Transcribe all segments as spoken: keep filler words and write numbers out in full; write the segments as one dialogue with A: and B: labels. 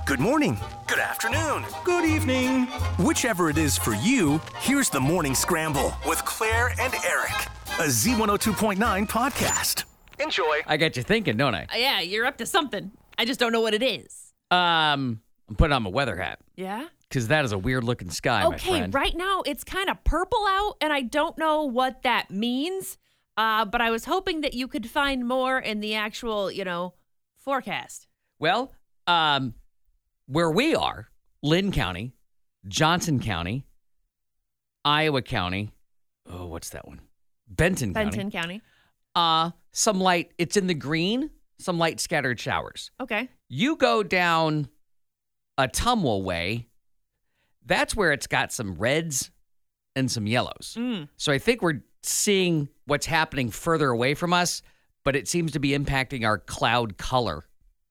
A: Good morning. Good afternoon. Good evening. Whichever it is for you, here's the Morning Scramble with Claire and Eric, a Z one oh two point nine podcast. Enjoy.
B: I got you thinking, don't I?
C: Uh, yeah, you're up to something. I just don't know what it is.
B: Um, I'm putting on my weather hat
C: Yeah?
B: because that is a weird looking sky, my
C: Okay,
B: friend.
C: right now it's kind of purple out, and I don't know what that means. Uh, but I was hoping that you could find more in the actual, you know, forecast.
B: Well, um, where we are, Lynn County, Johnson County, Iowa County. Oh, what's that one? Benton County.
C: Benton County.
B: Uh, some light, it's in the green, some light scattered showers.
C: Okay.
B: You go down Ottumwa way, that's where it's got some reds and some yellows.
C: Mm.
B: So I think we're seeing what's happening further away from us, but it seems to be impacting our cloud color.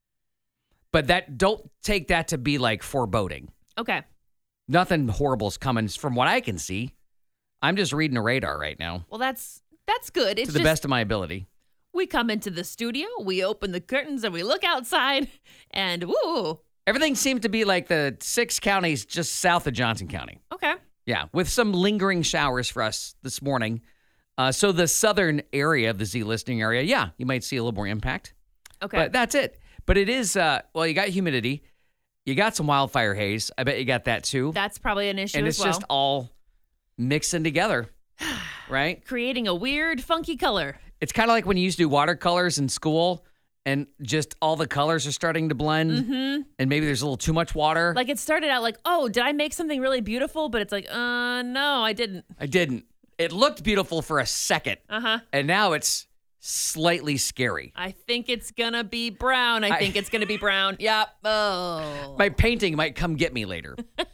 B: But that don't take that to be like foreboding.
C: Okay.
B: Nothing horrible's coming from what I can see. I'm just reading a radar right now
C: Well, that's that's good. It's
B: to the
C: just,
B: best of my ability.
C: we come into the studio, we open the curtains, and we look outside, and woo.
B: Everything seems to be like the six counties just south of Johnson County.
C: Okay.
B: Yeah, with some lingering showers for us this morning. Uh, so the southern area of the Z listing area, yeah, you might see a little more impact.
C: Okay.
B: But that's it. But it is, uh, well, you got humidity. You got some wildfire haze. I bet you got that too.
C: That's probably an issue
B: and
C: as
B: it's
C: well.
B: just all mixing together, right?
C: Creating a weird, funky color.
B: It's kind of like when you used to do watercolors in school and just all the colors are starting to blend
C: Mm-hmm.
B: and maybe there's a little too much water.
C: Like it started out like, oh, did I make something really beautiful? But it's like, uh, no, I didn't.
B: I didn't. It looked beautiful for a second.
C: Uh-huh.
B: And now it's slightly scary.
C: I think it's gonna be brown. I,
B: I-
C: think it's gonna be brown. Yep. Oh.
B: My painting might come get me later.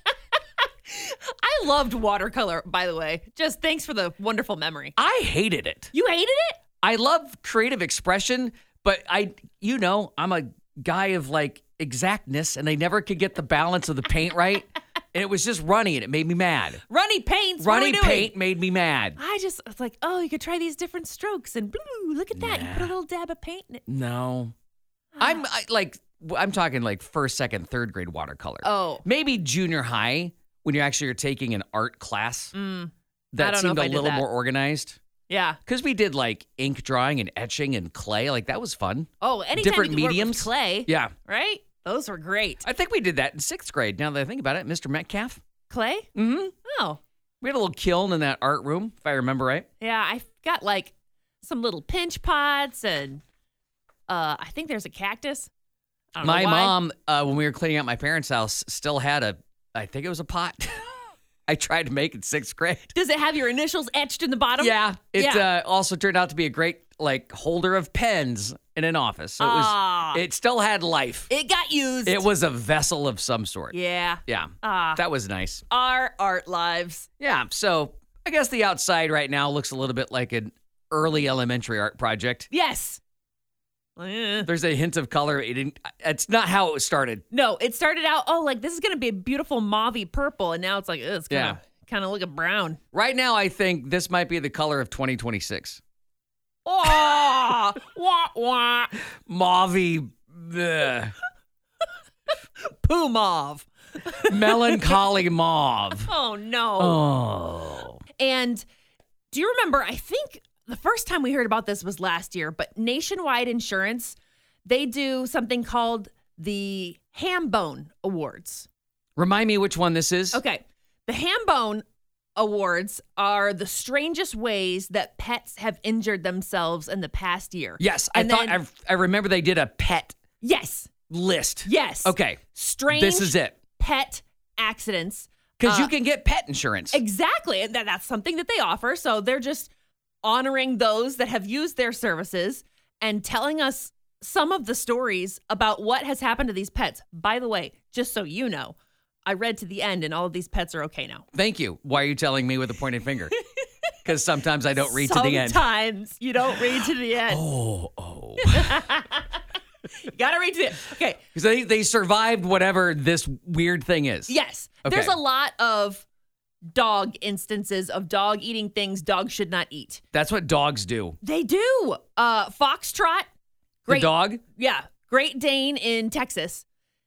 C: I loved watercolor, by the way. Just thanks for the wonderful memory.
B: I hated it.
C: You hated it?
B: I love creative expression, but I, you know, I'm a guy of like exactness and I never could get the balance of the paint right. And it was just runny and it made me mad.
C: Runny paints. what are
B: Runny
C: we doing?
B: paint made me mad.
C: I just, it's like, oh, you could try these different strokes and blue. Look at that. You put a little dab of paint in it.
B: No. I'm I, like, I'm talking like first, second, third grade watercolor.
C: Oh.
B: Maybe junior high when you actually are taking an art class.
C: Mm. I
B: That
C: don't know
B: seemed
C: if
B: a
C: I did
B: little
C: that.
B: more organized.
C: Yeah.
B: Because we did like ink drawing and etching and clay. Like that was fun.
C: Oh, anytime
B: Different
C: you could work with
B: mediums.
C: clay.
B: Yeah.
C: Right? Those were great.
B: I think we did that in sixth grade. Now that I think about it, Mister Metcalf.
C: Clay?
B: Mm-hmm.
C: Oh.
B: We had a little kiln in that art room, if I remember right.
C: Yeah, I got like some little pinch pots and uh I think there's a cactus. I don't
B: My
C: know why.
B: mom, uh, when we were cleaning out my parents' house, still had a, I think it was a pot. I tried to make it sixth grade.
C: Does it have your initials etched in the bottom?
B: Yeah. It
C: Yeah.
B: Uh, also turned out to be a great like holder of pens in an office. So it was.
C: Ah.
B: It still had life.
C: It got used.
B: It was a vessel of some sort.
C: Yeah.
B: Yeah.
C: Ah.
B: That was nice.
C: Our art lives.
B: Yeah. So I guess the outside right now looks a little bit like an early elementary art project.
C: Yes. Eh.
B: There's a hint of color. It didn't, it's not how it was started.
C: No, it started out, oh, like this is gonna be a beautiful mauvey purple, and now it's like, ugh, it's kind of kind of looking brown.
B: Right now, I think this might be the color of twenty twenty-six.
C: Oh, wah wah.
B: Mauvey, bleh,
C: Poo mauve.
B: melancholy mauve.
C: Oh no.
B: Oh.
C: And do you remember, I think the first time we heard about this was last year, but Nationwide Insurance, they do something called the Hambone Awards.
B: Remind me which one this is.
C: Okay. The Hambone Awards are the strangest ways that pets have injured themselves in the past year.
B: Yes, I
C: And
B: thought
C: then-
B: I, I remember they did a pet
C: Yes.
B: list.
C: Yes.
B: Okay.
C: Strange
B: This is it.
C: pet accidents.
B: Because
C: Uh,
B: you can get pet insurance.
C: Exactly. And that, that's something that they offer. So they're just honoring those that have used their services and telling us some of the stories about what has happened to these pets. By the way, just so you know, I read to the end and all of these pets are okay now.
B: Thank you. Why are you telling me with a pointed finger? Because sometimes I don't read to the end.
C: Sometimes you don't read to the end.
B: Oh, oh.
C: You gotta read to the end. Okay.
B: Because they, they survived whatever this weird thing is.
C: Yes.
B: Okay.
C: There's a lot of dog instances of dog eating things dogs should not eat.
B: That's what dogs do.
C: They do. Uh, Foxtrot.
B: The dog?
C: Yeah. Great Dane in Texas.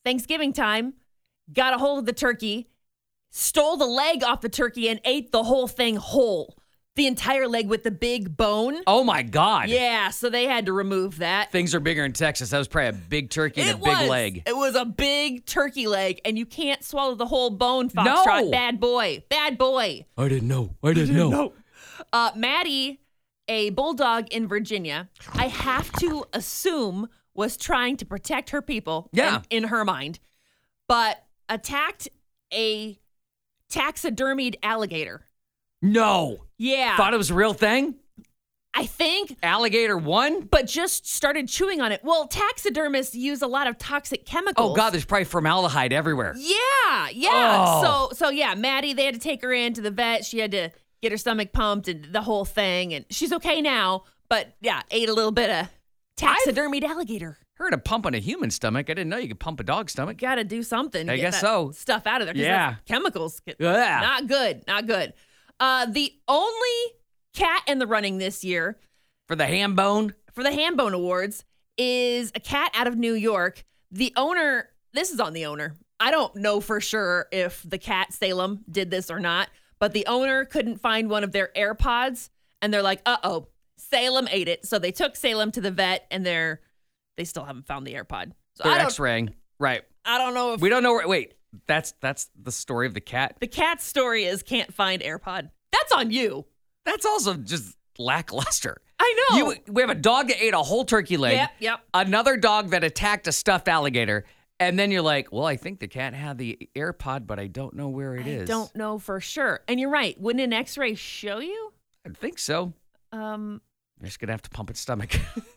C: Thanksgiving time, got a hold of the turkey, stole the leg off the turkey, and ate the whole thing whole. The entire leg with the big bone.
B: Oh, my God.
C: Yeah, so they had to remove that.
B: Things are bigger in Texas. That was probably a big turkey and
C: It
B: a big
C: was.
B: leg.
C: It was a big turkey leg, and you can't swallow the whole bone, Foxtrot.
B: No.
C: Bad boy. Bad boy.
B: I didn't know. I didn't know.
C: Uh, Maddie, a bulldog in Virginia, I have to assume was trying to protect her people
B: Yeah.
C: in, in her mind, but attacked a taxidermied alligator.
B: No.
C: Yeah.
B: Thought it was a real thing?
C: I think,
B: Alligator won?
C: but just started chewing on it. Well, taxidermists use a lot of toxic chemicals.
B: Oh, God, there's probably formaldehyde everywhere.
C: Yeah, yeah.
B: Oh.
C: So, so yeah, Maddie, they had to take her in to the vet. She had to get her stomach pumped and the whole thing, and she's okay now. But yeah, ate a little bit of taxidermied alligator.
B: Heard of pumping a human stomach. I didn't know you could pump a dog's stomach.
C: Got to do something. To
B: I
C: get
B: guess
C: that
B: so.
C: Stuff out of there. 'cause
B: Yeah.
C: that's chemicals.
B: Yeah.
C: Not good. Not good. Uh, the only cat in the running this year
B: For the ham bone?
C: for the Hambone Awards is a cat out of New York. The owner, this is on the owner. I don't know for sure if the cat Salem did this or not, but the owner couldn't find one of their AirPods, and they're like, uh-oh, Salem ate it. So they took Salem to the vet, and they're they still haven't found the AirPod. So
B: They're
C: I don't,
B: X-raying. Right.
C: I don't know if
B: We don't know where. Wait, that's that's the story of the cat?
C: the cat's story is can't find AirPod. That's on you.
B: That's also just lackluster.
C: I know.
B: You, we have a dog that ate a whole turkey leg.
C: Yep, yep.
B: Another dog that attacked a stuffed alligator. And then you're like, well, I think the cat had the AirPod, but I don't know where it
C: I
B: is.
C: don't know for sure. And you're right. Wouldn't an X-ray show you?
B: I think so.
C: Um.
B: You're just going to have to pump its stomach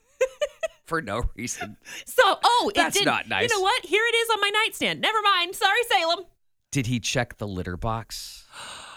B: for no reason.
C: So, oh, it
B: That's
C: did.
B: not nice.
C: You know what? Here it is on my nightstand. Never mind. Sorry, Salem.
B: Did he check the litter box?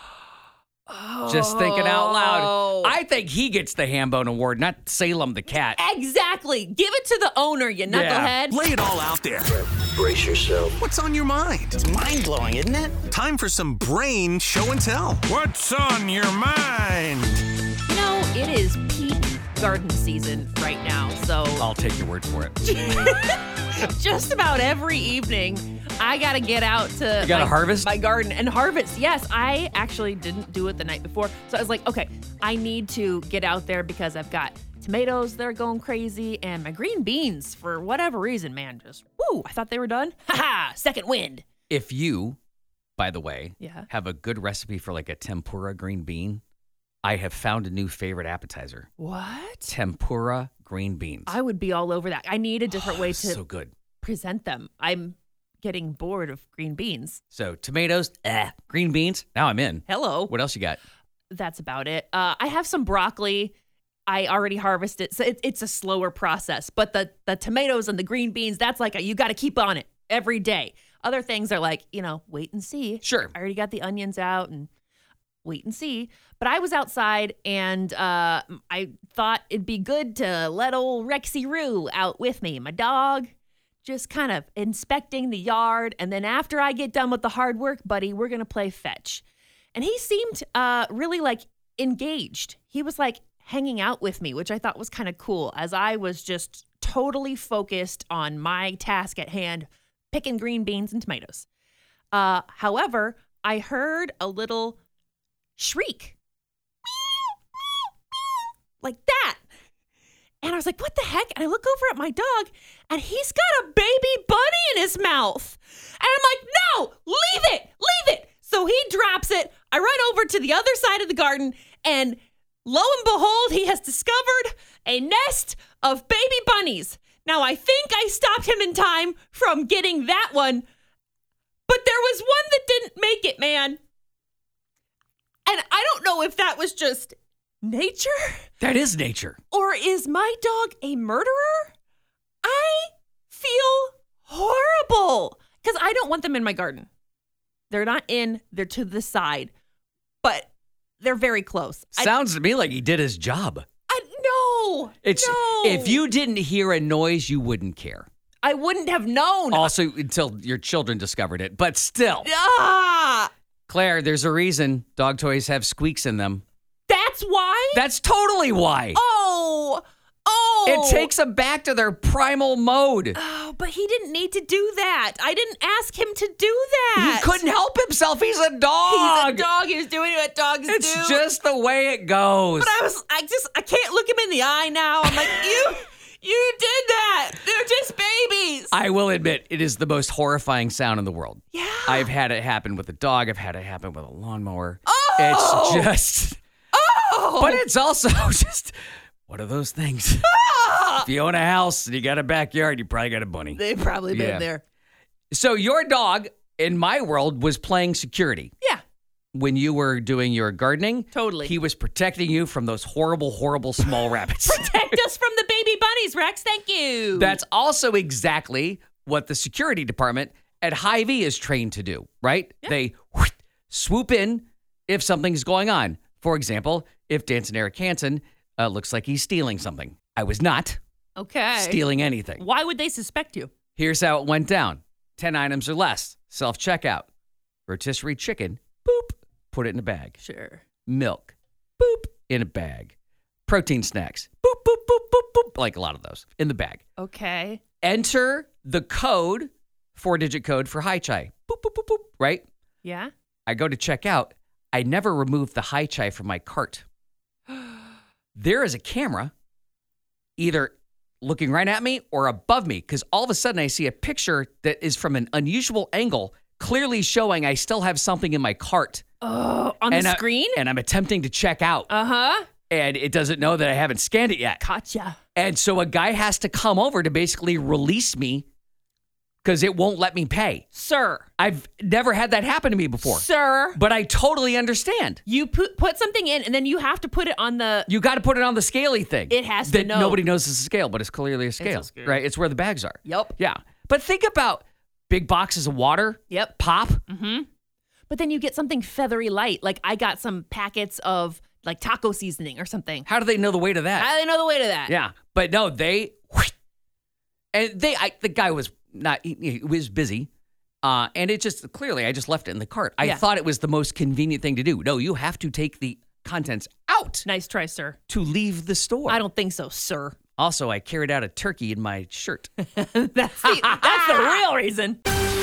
B: Just thinking out loud. I think he gets the Hambone Award, not Salem the cat.
C: Exactly. Give it to the owner, you knucklehead.
A: Lay it all out there.
D: Brace yourself.
A: What's on your mind?
D: It's mind-blowing, isn't it?
A: Time for some brain show and tell. What's on your mind?
C: You know, it is peak garden season right now, so
B: I'll take your word for it.
C: just about every evening, I gotta get out to
B: You gotta
C: my,
B: harvest?
C: my garden and harvest. Yes, I actually didn't do it the night before, so I was like, okay, I need to get out there because I've got tomatoes that are going crazy and my green beans, for whatever reason, man, just woo! I thought they were done. Ha ha! Second wind.
B: If you, by the way,
C: Yeah.
B: have a good recipe for like a tempura green bean, I have found a new favorite appetizer.
C: What?
B: Tempura green beans.
C: I would be all over that. I need a different way to
B: so good.
C: present them. I'm getting bored of green beans.
B: So tomatoes, eh. Green beans, now I'm in.
C: Hello.
B: What else you got?
C: That's about it. Uh, I have some broccoli. I already harvested, so it, it's a slower process. But the the tomatoes and the green beans, that's like a, you got to keep on it every day. Other things are like, you know, wait and see.
B: Sure.
C: I already got the onions out and wait and see. But I was outside and uh, I thought it'd be good to let old Rexy Roo out with me, my dog. Just kind of inspecting the yard. And then after I get done with the hard work, buddy, we're going to play fetch. And he seemed uh, really like engaged. He was like hanging out with me, which I thought was kind of cool as I was just totally focused on my task at hand, picking green beans and tomatoes. Uh, however, I heard a little shriek like that. And I was like, what the heck? And I look over at my dog and he's got a baby bunny in his mouth. And I'm like, no, leave it, leave it. So he drops it. I run over to the other side of the garden and lo and behold, he has discovered a nest of baby bunnies. Now, I think I stopped him in time from getting that one, but there was one that didn't make it, man. And I don't know if that was just nature
B: That is nature.
C: or is my dog a murderer? I feel horrible because I don't want them in my garden. They're not in, they're to the side, but they're very close. I,
B: Sounds to me like he did his job.
C: I no.
B: It's
C: no.
B: if you didn't hear a noise, you wouldn't care.
C: I wouldn't have known.
B: Also, until your children discovered it. But still,
C: Ah,
B: Claire, there's a reason dog toys have squeaks in them.
C: that's why?
B: That's totally why.
C: oh. Oh.
B: It takes them back to their primal mode.
C: Oh. Oh, but he didn't need to do that. I didn't ask him to do that.
B: He couldn't help himself. He's a dog.
C: He's a dog. He was doing what dogs
B: It's
C: do.
B: just the way it goes.
C: But I was, I just, I can't look him in the eye now. I'm like, you, you did that. They're just babies.
B: I will admit, it is the most horrifying sound in the world.
C: Yeah.
B: I've had it happen with a dog. I've had it happen with a lawnmower.
C: Oh.
B: It's just,
C: Oh.
B: but it's also just one of those things. If you own a house and you got a backyard, you probably got a bunny.
C: They've probably been
B: Yeah.
C: there.
B: So your dog, in my world, was playing security.
C: Yeah.
B: When you were doing your gardening.
C: Totally.
B: He was protecting you from those horrible, horrible small rabbits.
C: Protect us from the baby bunnies, Rex. Thank you.
B: That's also exactly what the security department at Hy-Vee is trained to do, right?
C: Yeah.
B: They whoosh, swoop in if something's going on. For example, if Danson Eric Hansen uh, looks like he's stealing something. I was not
C: okay.
B: stealing anything.
C: Why would they suspect you?
B: Here's how it went down. ten items or less. Self-checkout. Rotisserie chicken. Boop. Put it in a bag.
C: Sure.
B: Milk. Boop. In a bag. Protein snacks. Boop, boop, boop, boop, boop. Like a lot of those. In the bag.
C: Okay.
B: Enter the code, four-digit code for High Chai. Boop, boop, boop, boop. Right?
C: Yeah.
B: I go to check out. I never removed the High Chai from my cart. There is a camera either looking right at me or above me, because all of a sudden I see a picture that is from an unusual angle, clearly showing I still have something in my cart.
C: Oh, on
B: and
C: the
B: I-
C: screen?
B: and I'm attempting to check out.
C: Uh huh.
B: And it doesn't know that I haven't scanned it yet.
C: Gotcha.
B: And so a guy has to come over to basically release me because it won't let me pay.
C: Sir.
B: I've never had that happen to me before.
C: Sir.
B: But I totally understand.
C: You put put something in and then you have to put it on the.
B: You got to put it on the scaly thing.
C: It has to
B: that
C: know.
B: Nobody knows it's a scale, but it's clearly a scale,
C: scale.
B: right? It's where the bags are.
C: Yep.
B: Yeah. But think about big boxes of water.
C: Yep.
B: Pop.
C: Mm-hmm. But then you get something feathery light. Like I got some packets of like taco seasoning or something.
B: How do they know the weight of that?
C: How do they know the weight of that?
B: Yeah. But no, they, and they, I, the guy was not, he, he was busy. Uh, and it just, clearly, I just left it in the cart. I
C: Yeah.
B: thought it was the most convenient thing to do. No, you have to take the contents out
C: Nice try, sir.
B: to leave the store.
C: I don't think so, sir.
B: Also, I carried out a turkey in my shirt.
C: that's, the, that's the real reason.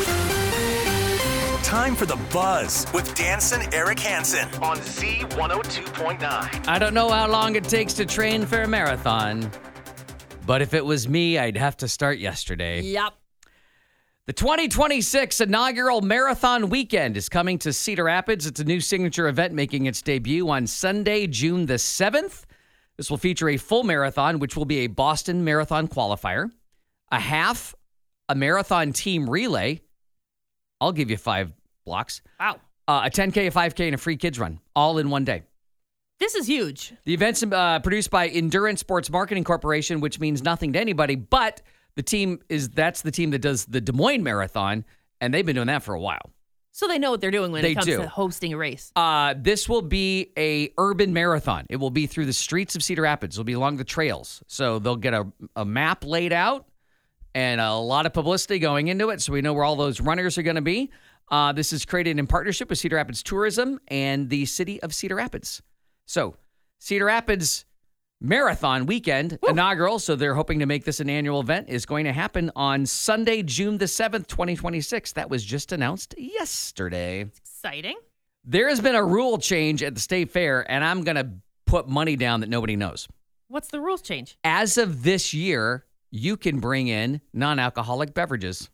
A: Time for the Buzz with Danson Eric Hansen on Z one oh two point nine.
B: I don't know how long it takes to train for a marathon, but if it was me, I'd have to start yesterday.
C: Yep.
B: The twenty twenty-six inaugural Marathon Weekend is coming to Cedar Rapids. It's a new signature event making its debut on Sunday, June the seventh. This will feature a full marathon, which will be a Boston Marathon qualifier, a half, a marathon team relay. I'll give you five blocks.
C: Wow.
B: Uh, a ten K, a five K, and a free kids run, all in one day.
C: This is huge.
B: The event's uh, produced by Endurance Sports Marketing Corporation, which means nothing to anybody, but the team is, that's the team that does the Des Moines Marathon, and they've been doing that for a while.
C: So they know what they're doing when
B: They
C: it comes
B: do.
C: to hosting a race.
B: Uh, this will be a urban marathon. It will be through the streets of Cedar Rapids. It'll be along the trails. So they'll get a, a map laid out and a lot of publicity going into it, so we know where all those runners are going to be. Uh, this is created in partnership with Cedar Rapids Tourism and the city of Cedar Rapids. So Cedar Rapids Marathon Weekend,
C: Woo.
B: inaugural, so they're hoping to make this an annual event, is going to happen on Sunday, June the seventh, twenty twenty-six. That was just announced yesterday.
C: Exciting.
B: There has been a rule change at the state fair, and I'm going to put money down that nobody knows.
C: What's the rules change?
B: As of this year, you can bring in non-alcoholic beverages.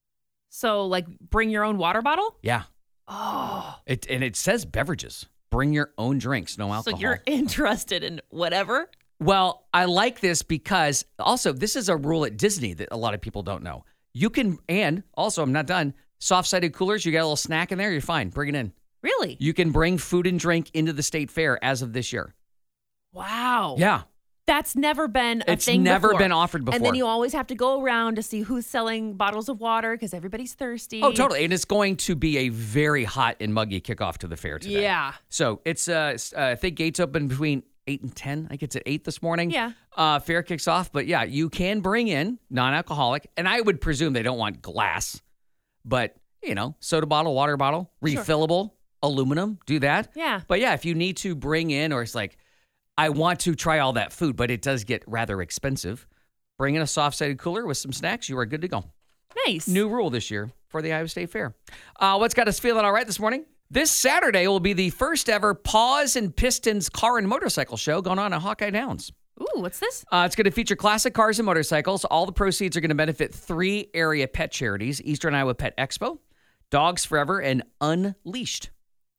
C: So, like, bring your own water bottle?
B: Yeah.
C: Oh.
B: It, and it says beverages. Bring your own drinks, no alcohol.
C: So you're interested in whatever?
B: Well, I like this because also this is a rule at Disney that a lot of people don't know. You can, and also I'm not done, soft-sided coolers, you got a little snack in there, you're fine. Bring it in.
C: Really?
B: You can bring food and drink into the state fair as of this year.
C: Wow.
B: Yeah.
C: That's never been a
B: It's
C: thing
B: never
C: before.
B: been offered before.
C: And then you always have to go around to see who's selling bottles of water because everybody's thirsty.
B: Oh, totally. And it's going to be a very hot and muggy kickoff to the fair today.
C: Yeah.
B: So it's, uh, s- uh, I think gates open between eight and ten. I think it's at eight this morning.
C: Yeah.
B: Uh, fair kicks off. But yeah, you can bring in non-alcoholic. And I would presume they don't want glass, but, you know, soda bottle, water bottle, refillable, aluminum, do that.
C: Yeah.
B: But yeah, if you need to bring in, or it's like, I want to try all that food, but it does get rather expensive. bring in a soft-sided cooler with some snacks. You are good to go.
C: Nice.
B: New rule this year for the Iowa State Fair. Uh, what's got us feeling all right this morning? This Saturday will be the first ever Paws and Pistons car and motorcycle show going on at Hawkeye Downs.
C: Ooh, what's this?
B: Uh, it's going to feature classic cars and motorcycles. All the proceeds are going to benefit three area pet charities: Eastern Iowa Pet Expo, Dogs Forever, and Unleashed.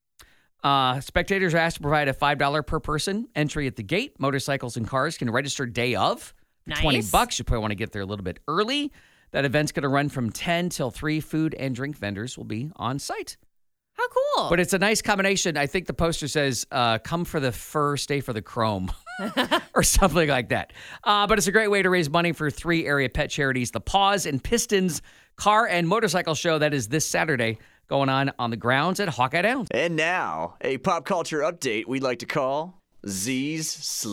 B: Uh, spectators are asked to provide a five dollars per person entry at the gate. Motorcycles and cars can register day of. For
C: Nice.
B: twenty bucks. You probably want to get there a little bit early. That event's going to run from ten till three. Food and drink vendors will be on site.
C: How cool.
B: But it's a nice combination. I think the poster says, uh, come for the fur, stay for the chrome, or something like that. Uh, but it's a great way to raise money for three area pet charities. The Paws and Pistons car and motorcycle show that is this Saturday going on on the grounds at Hawkeye Downs.
E: And now, a pop culture update we'd like to call Z's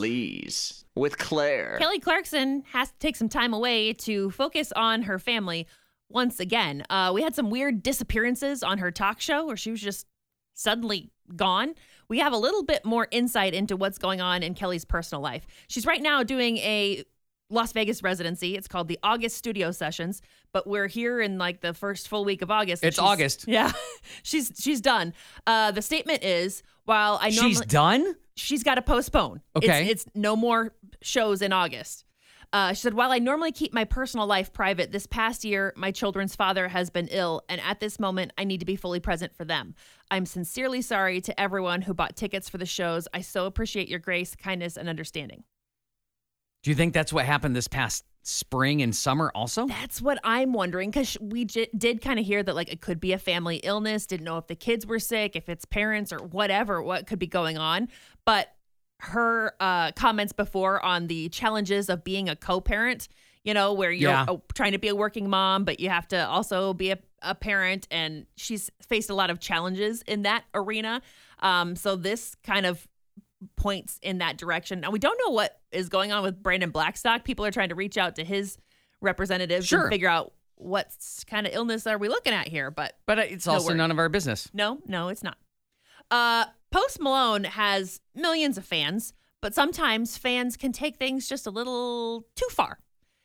E: Sleaze with Claire.
C: Kelly Clarkson has to take some time away to focus on her family once again. Uh, we had some weird disappearances on her talk show where she was just suddenly gone. We have a little bit more insight into what's going on in Kelly's personal life. She's right now doing a Las Vegas residency. It's called the August Studio Sessions, but we're here in like the first full week of August.
B: It's
C: She's-
B: August.
C: Yeah, she's she's done. Uh, the statement is, while I normally
B: She's done?
C: she's got to postpone.
B: Okay.
C: It's, it's no more shows in August. Uh, she said, while I normally keep my personal life private, this past year, my children's father has been ill, and at this moment, I need to be fully present for them. I'm sincerely sorry to everyone who bought tickets for the shows. I so appreciate your grace, kindness, and understanding.
B: Do you think that's what happened this past spring and summer also?
C: That's what I'm wondering, because we j- did kind of hear that like it could be a family illness. Didn't know if the kids were sick, if it's parents or whatever, what could be going on. But her uh, comments before on the challenges of being a co-parent, you know, where you're
B: Yeah.
C: uh, trying to be a working mom, but you have to also be a, a parent. And she's faced a lot of challenges in that arena. Um, so this kind of points in that direction. Now, we don't know what is going on with Brandon Blackstock. People are trying to reach out to his representatives
B: Sure.
C: and figure out what kind of illness are we looking at here. But
B: But it's
C: No
B: also
C: word.
B: none of our business.
C: no, no, it's not. Uh, Post Malone has millions of fans, but sometimes fans can take things just a little too far.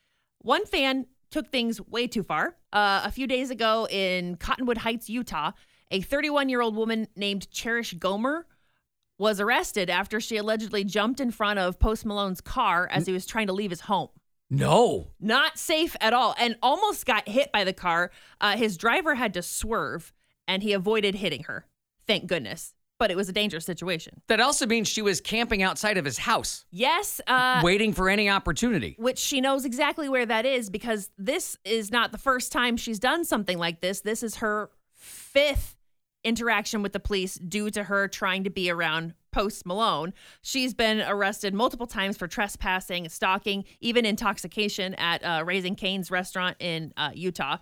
C: One fan took things way too far. Uh, a few days ago in Cottonwood Heights, Utah, a thirty-one-year-old woman named Cherish Gomer was arrested after she allegedly jumped in front of Post Malone's car as he was trying to leave his home.
B: No.
C: Not safe at all, and almost got hit by the car. Uh, his driver had to swerve, and he avoided hitting her. Thank goodness. But it was a dangerous situation.
B: That also means she was camping outside of his house,
C: Yes, uh,
B: waiting for any opportunity.
C: which she knows exactly where that is because this is not the first time she's done something like this. This is her fifth interaction with the police due to her trying to be around Post Malone. She's been arrested multiple times for trespassing, stalking, even intoxication at uh, Raising Cane's restaurant in uh, Utah.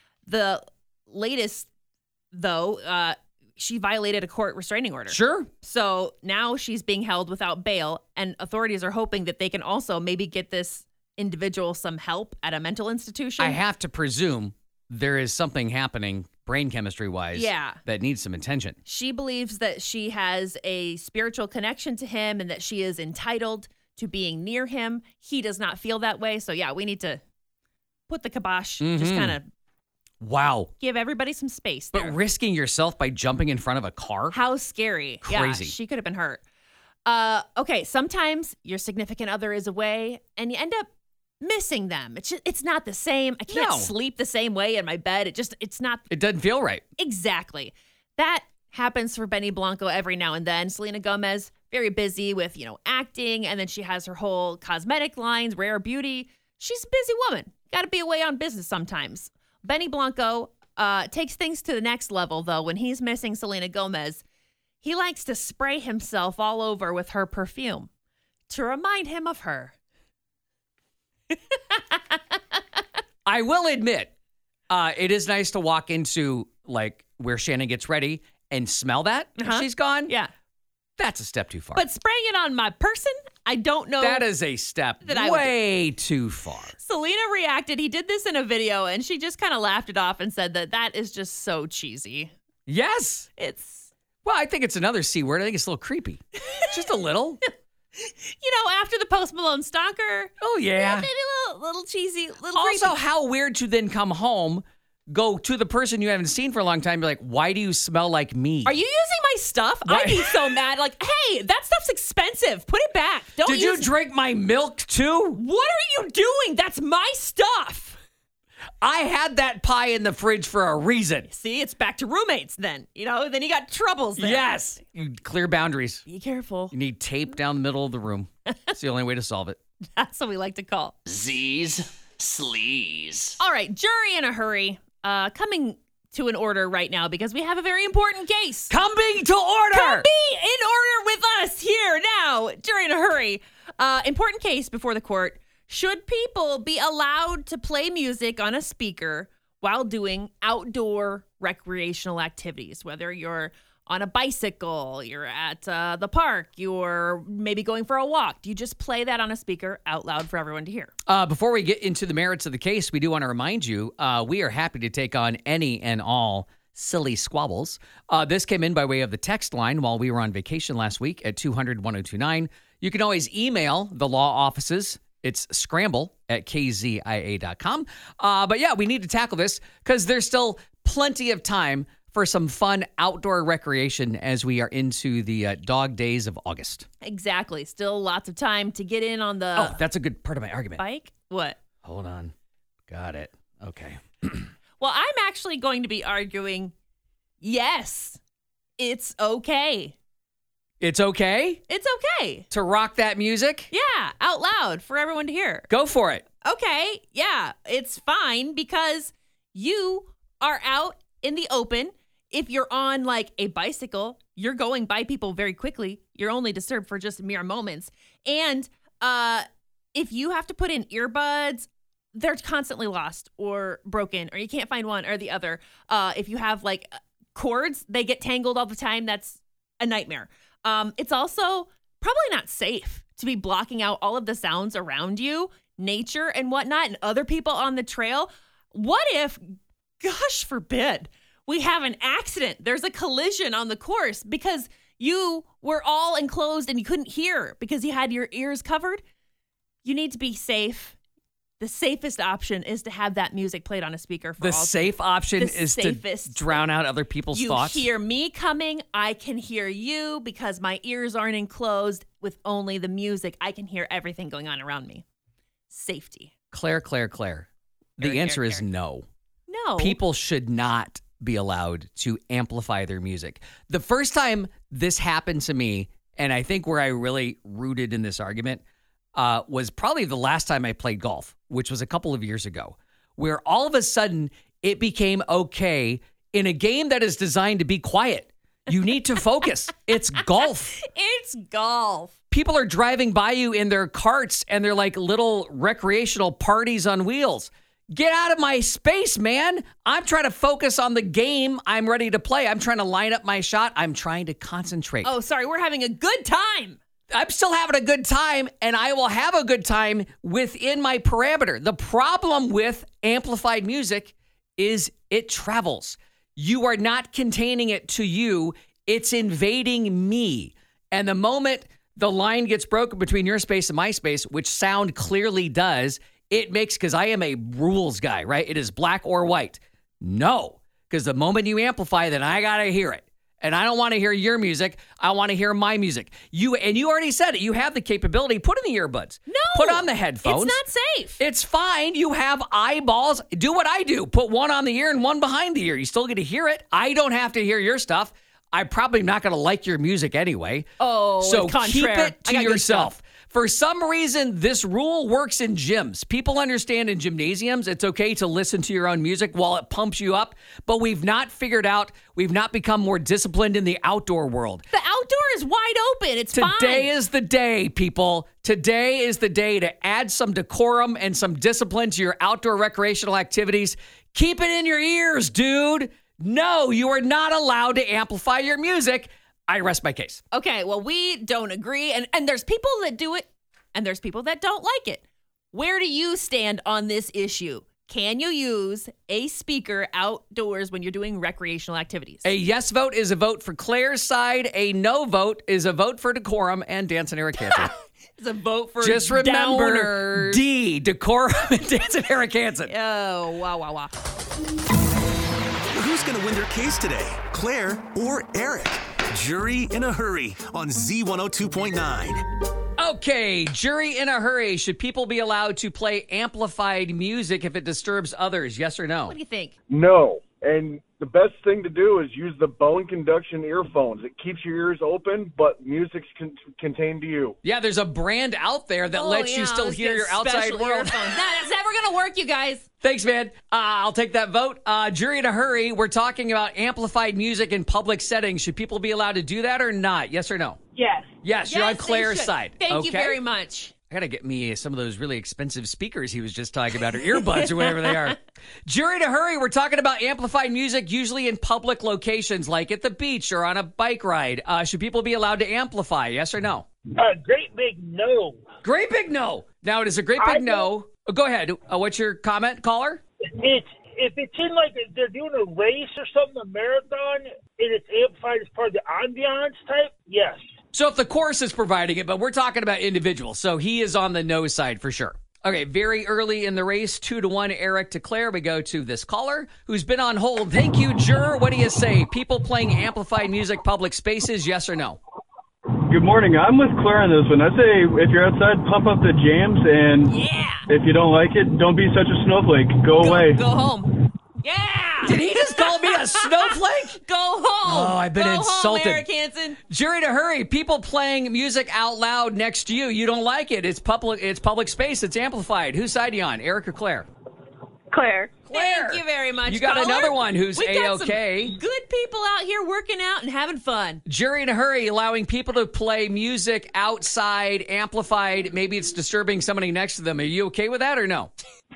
C: The latest, though, uh, she violated a court restraining order.
B: Sure.
C: So now she's being held without bail, and authorities are hoping that they can also maybe get this individual some help at a mental institution.
B: I have to presume there is something happening brain chemistry wise
C: Yeah.
B: that needs some attention.
C: She believes that she has a spiritual connection to him and that she is entitled to being near him. He does not feel that way. So, yeah, we need to put the kibosh, just
B: Mhm.
C: kind of
B: Wow.
C: give everybody some space there.
B: But risking yourself by jumping in front of a car?
C: How scary.
B: Crazy.
C: Yeah, she could have been hurt. Uh, okay, sometimes your significant other is away and you end up missing them. It's just, it's not the same. I can't
B: No.
C: sleep the same way in my bed. It just, it's not
B: It doesn't feel right.
C: exactly. That happens for Benny Blanco every now and then. Selena Gomez, very busy with, you know, acting, and then she has her whole cosmetic lines, Rare Beauty. She's a busy woman. Got to be away on business sometimes. Benny Blanco uh, takes things to the next level, though. When he's missing Selena Gomez, he likes to spray himself all over with her perfume to remind him of her.
B: I will admit, uh, it is nice to walk into like where Shannon gets ready and smell that if
C: Uh-huh.
B: she's gone.
C: Yeah.
B: That's a step too far.
C: But spraying it on my person, I don't know.
B: that is a step
C: that I would do.
B: way too far.
C: Selena reacted. He did this in a video, and she just kind of laughed it off and said that that is just so cheesy.
B: Yes.
C: It's,
B: Well, I think it's another C word. I think it's a little creepy. Just a little.
C: you know, after the Post Malone stalker,
B: Oh, yeah.
C: maybe a little, little, little cheesy, little
B: Also,
C: creepy.
B: how weird to then come home, go to the person you haven't seen for a long time, be like, why do you smell like me?
C: Are you using my stuff?
B: Why-
C: I'd be so mad. Like, hey, that stuff's expensive. Put it back. Don't
B: Did
C: use
B: you drink my milk too?
C: What are you doing? That's my stuff.
B: I had that pie in the fridge for a reason.
C: See, it's back to roommates then. You know, then you got troubles there.
B: Yes. You clear boundaries.
C: Be careful.
B: You need tape down the middle of the room. It's the only way to solve it.
C: That's what we like to call.
E: Z's Sleaze.
C: All right, jury in a hurry. Uh, coming to an order right now because we have a very important case.
B: Coming to order.
C: Come be in order with us here now. Jury in a hurry. Uh, important case before the court. Should people be allowed to play music on a speaker while doing outdoor recreational activities? Whether you're on a bicycle, you're at uh, the park, you're maybe going for a walk. Do you just play that on a speaker out loud for everyone to hear?
B: Uh, before we get into the merits of the case, we do want to remind you, uh, we are happy to take on any and all silly squabbles. Uh, this came in by way of the text line while we were on vacation last week at two hundred, one oh two nine. You can always email the law offices. It's scramble at k z i a dot com. Uh, but yeah, we need to tackle this because there's still plenty of time for some fun outdoor recreation as we are into the uh, dog days of August.
C: Exactly. Still lots of time to get in on the
B: Oh, that's a good part of my argument.
C: bike. What?
B: Hold on. Got it. Okay.
C: Well, I'm actually going to be arguing, yes, it's okay.
B: It's okay
C: It's okay.
B: to rock that music?
C: Yeah, out loud for everyone to hear.
B: Go for it.
C: Okay, yeah, it's fine because you are out in the open. If you're on like a bicycle, you're going by people very quickly. You're only disturbed for just mere moments. And uh, if you have to put in earbuds, they're constantly lost or broken, or you can't find one or the other. Uh, if you have like cords, they get tangled all the time. That's a nightmare. Um, it's also probably not safe to be blocking out all of the sounds around you, nature and whatnot, and other people on the trail. What if, gosh forbid, we have an accident? There's a collision on the course because you were all enclosed and you couldn't hear because you had your ears covered. You need to be safe. The safest option is to have that music played on a speaker for
B: The
C: all.
B: safe option
C: The
B: is
C: safest.
B: to drown out other people's
C: You
B: thoughts.
C: hear me coming, I can hear you because my ears aren't enclosed with only the music. I can hear everything going on around me. Safety.
B: Claire, Claire, Claire. The
C: Eric,
B: answer
C: Eric,
B: is
C: Eric.
B: no.
C: No.
B: People should not be allowed to amplify their music. The first time this happened to me, and I think where I really rooted in this argument, uh, was probably the last time I played golf, which was a couple of years ago, where all of a sudden it became okay in a game that is designed to be quiet. You need to focus. It's golf.
C: It's golf.
B: People are driving by you in their carts and they're like little recreational parties on wheels. Get out of my space, man. I'm trying to focus on the game I'm ready to play. I'm trying to line up my shot. I'm trying to concentrate.
C: Oh, sorry. We're having a good time.
B: I'm still having a good time, and I will have a good time within my parameter. The problem with amplified music is it travels. You are not containing it to you. It's invading me. And the moment the line gets broken between your space and my space, which sound clearly does, it makes, because I am a rules guy, right? It is black or white. No, because the moment you amplify, then I got to hear it. And I don't want to hear your music. I want to hear my music. You and you already said it. You have the capability. Put in the earbuds.
C: No.
B: Put on the headphones.
C: It's not safe.
B: It's fine. You have eyeballs. Do what I do. Put one on the ear and one behind the ear. You still get to hear it. I don't have to hear your stuff. I'm probably not going to like your music anyway.
C: Oh,
B: so
C: it's
B: keep
C: contraire.
B: it
C: I
B: to
C: got good
B: yourself.
C: stuff.
B: For some reason, this rule works in gyms. People understand in gymnasiums, it's okay to listen to your own music while it pumps you up, but we've not figured out, we've not become more disciplined in the outdoor world.
C: The outdoor is wide open. It's
B: Today
C: fine.
B: is the day, people. Today is the day to add some decorum and some discipline to your outdoor recreational activities. Keep it in your ears, dude. No, you are not allowed to amplify your music. I rest my case.
C: Okay, well, we don't agree. And, and there's people that do it, and there's people that don't like it. Where do you stand on this issue? Can you use a speaker outdoors when you're doing recreational activities?
B: A yes vote is a vote for Claire's side. A no vote is a vote for decorum and Dance and Eric Cantor.
C: It's a vote for
B: Just remember
C: downers.
B: D, decorum and dance and Eric Hansen.
C: Oh, wow, wow, wow.
A: Who's going to win their case today? Claire or Eric? Jury in a Hurry on Z one oh two point nine.
B: Okay, jury in a hurry. Should people be allowed to play amplified music if it disturbs others? Yes or no?
C: What do you think?
F: No. And the best thing to do is use the bone conduction earphones. It keeps your ears open, but music's con- contained to you.
B: Yeah, there's a brand out there that
C: Oh,
B: lets
C: yeah,
B: you still
C: let's
B: hear
C: get
B: your outside
C: special
B: world.
C: earphones. Nah, that's never going to work, you guys.
B: Thanks, man. Uh, I'll take that vote. Uh, jury in a hurry. We're talking about amplified music in public settings. Should people be allowed to do that or not? Yes or no?
G: Yes.
B: Yes, you're
C: Yes,
B: on
C: they
B: Claire's
C: should.
B: side.
C: Thank
B: okay?
C: you very much.
B: I gotta get me some of those really expensive speakers he was just talking about, or earbuds, or whatever they are. Jury to hurry. We're talking about amplified music, usually in public locations, like at the beach or on a bike ride. Uh, should people be allowed to amplify? Yes or no?
G: Uh, great big no.
B: Great big no. Now it is a great big
G: I
B: no. Oh, go ahead. Uh, what's your comment, caller?
G: It's if it's in like a, they're doing a race or something, a marathon, and it's amplified as part of the ambiance type. Yes.
B: So if the course is providing it, but we're talking about individuals, so he is on the no side for sure. Okay, very early in the race, two to one, Eric to Claire. We go to this caller who's been on hold. Thank you, juror. What do you say? People playing amplified music, public spaces, yes or no?
H: Good morning. I'm with Claire on this one. I say if you're outside, pump up the jams, and
C: Yeah.
H: if you don't like it, don't be such a snowflake. Go,
C: Go,
H: away.
C: go home. Yeah.
B: Did he just call me a snowflake?
C: Go home.
B: Oh, I've been
C: go
B: insulted.
C: Home, Eric Hansen.
B: Jury to hurry. People playing music out loud next to you. You don't like it. It's public. It's public space. It's amplified. Whose side are you on, Eric or Claire?
G: Claire.
B: Claire.
C: Thank you very much.
B: You got
C: caller.
B: another one who's
C: We've got some
B: A-okay.
C: good people out here working out and having fun.
B: Jury in a hurry, allowing people to play music outside, amplified. Maybe it's disturbing somebody next to them. Are you okay with that or no?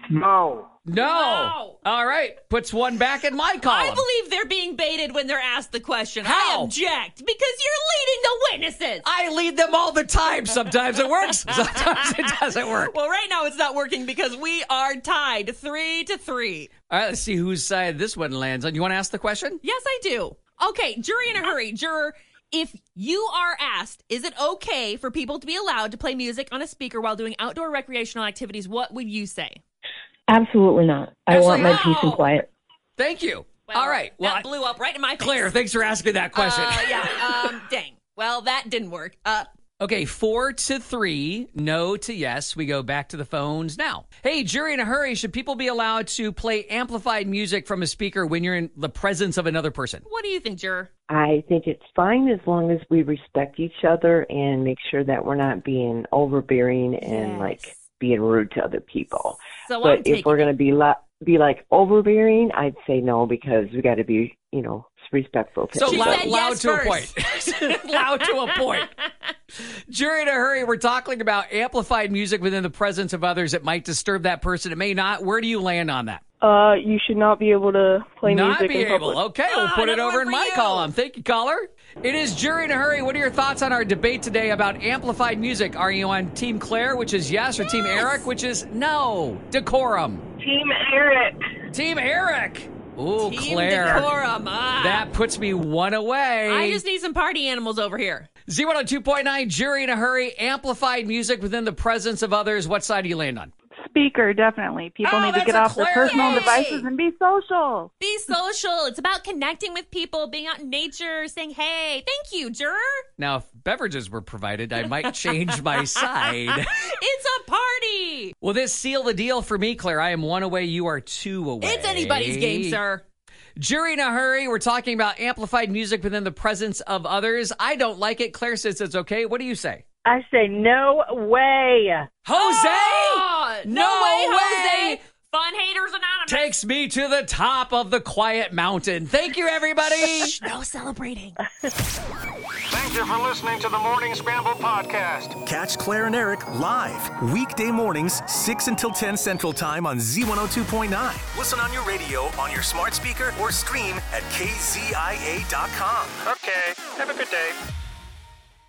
F: No.
B: No.
C: No.
B: All right. Puts one back in my column.
C: I believe they're being baited when they're asked the question. I
B: How?
C: object because you're leading the witnesses.
B: I lead them all the time. Sometimes it works. Sometimes it doesn't work.
C: Well, right now it's not working because we are tied three to three.
B: All right. Let's see whose side this one lands on. You want to ask the question?
C: Yes, I do. Okay, jury in a hurry. Juror, if you are asked, is it okay for people to be allowed to play music on a speaker while doing outdoor recreational activities, what would you say?
I: Absolutely not. I
B: Absolutely
I: want my peace and
C: not.
I: quiet.
B: Thank you.
C: Well,
B: all right. Well,
C: that blew up right in my face.
B: Claire, thanks for asking that question.
C: Uh, yeah, um, dang. Well, that didn't work. Uh,
B: Okay, four to three, no to yes. We go back to the phones now. Hey, jury in a hurry, should people be allowed to play amplified music from a speaker when you're in the presence of another person?
C: what do you think, juror?
I: I think it's fine as long as we respect each other and make sure that we're not being overbearing and
C: Yes.
I: like being rude to other people.
C: So I'm
I: But
C: taking
I: if we're going to be la- be like overbearing, I'd say no because we got to be, you know, respectful to
B: So
C: She
I: each
B: loud,
I: other.
C: said
B: loud
C: yes
B: to a
C: first.
B: point. Loud to a point. Jury in a hurry, we're talking about amplified music within the presence of others. It might disturb that person. It may not. Where do you land on that?
G: Uh, you should not be able to play
B: Not
G: music
B: be
G: in
B: able.
G: public.
B: Okay, we'll
C: Ah,
B: put it
C: another
B: over
C: one
B: in
C: for
B: my
C: you.
B: column. Thank you, caller. It is Jury in a hurry. What are your thoughts on our debate today about amplified music? Are you on Team Claire, which is yes, or Team
C: Yes.
B: Eric, which is no? Decorum.
G: Team Eric.
B: Team Eric. Ooh,
C: Team
B: Claire.
C: Decorum. Ah.
B: That puts me one away.
C: I just need some party animals over here.
B: Z one oh two point nine, Jury in a hurry, amplified music within the presence of others. What side do you land on?
G: Speaker, definitely. People
B: Oh,
G: need to
B: that's
G: get
B: a
G: off their
B: Claire.
G: personal
C: Yay.
G: devices and be social.
C: Be social. It's about connecting with people, being out in nature, saying, hey, thank you, juror.
B: Now, if beverages were provided, I might change my side.
C: It's a party.
B: Will this seal the deal for me, Claire? I am one away. You are two away.
C: It's anybody's game, sir.
B: Jury in a hurry. We're talking about amplified music within the presence of others. I don't like it. Claire says it's okay. What do you say?
G: I say no way.
B: Jose!
C: Oh, no,
B: No
C: way,
B: way.
C: Jose. Fun Haters Anonymous.
B: Takes me to the top of the quiet mountain. Thank you, everybody.
C: No celebrating.
J: Thank you for listening to the Morning Scramble podcast.
A: Catch Claire and Eric live weekday mornings, six until ten Central Time on Z one oh two point nine. Listen on your radio, on your smart speaker, or stream at K Z I A dot com.
J: Okay, have a good day.